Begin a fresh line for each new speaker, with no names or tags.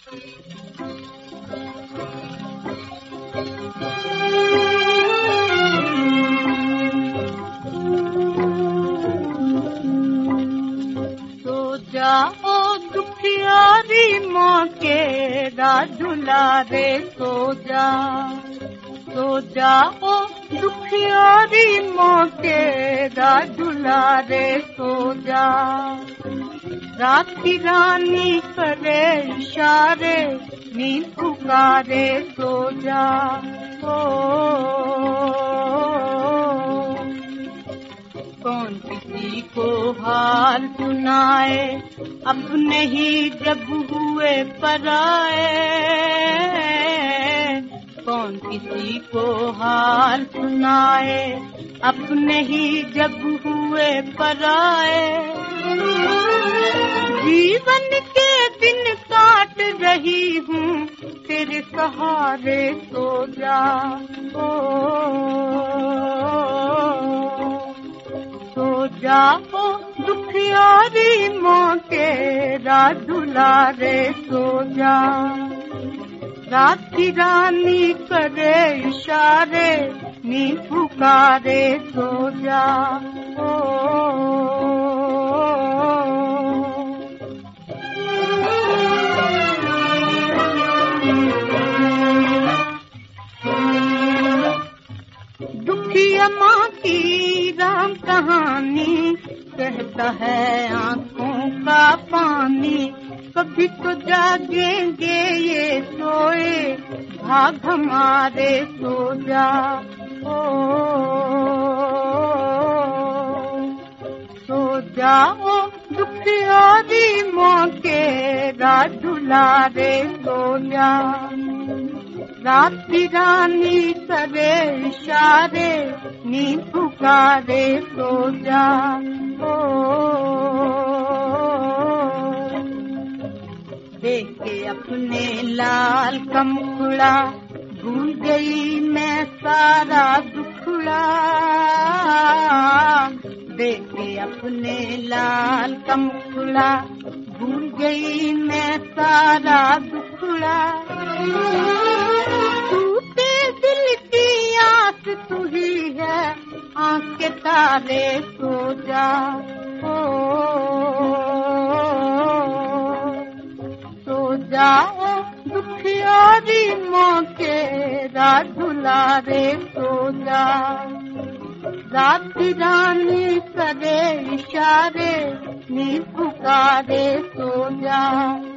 जाओ दुखियारी माँ के दुलारे सो जाओ दुखियारी माँ के दुलारे सो जा। रात की रानी करे इशारे नींद पुकारे सो जा। कौन किसी को हाल सुनाए अपने ही जब हुए पराए। कौन किसी को हाल सुनाए अपने ही जब हुए पराए। जीवन के दिन काट रही हूँ तेरे सहारे सो जा। सो जाओ दुखियारी माँ के दुलारे सो जा। रात की रानी करे इशारे नींद पुकारे सो जा। दुखिया माँ की राम कहानी कहता है आँखों का पानी। कभी तो जागेंगे ये सोए भाग हमारे सो जा। सो जाओ दुखियारी माँ के दुलारे सो जा। रात की रानी करे इशारे नींद पुकारे सो जा। देख के अपने लाल का मुखड़ा भूल गई मैं सारा दुखड़ा। देख के अपने लाल का मुखड़ा भूल गई मैं सारा दुखड़ा। टूटे दिल की आस तू ही है आँख के तारे सो जा। सो जाओ दुखियारी माँ के दुलारे सो जा। रात की रानी करे इशारे नींद पुकारे सो जा।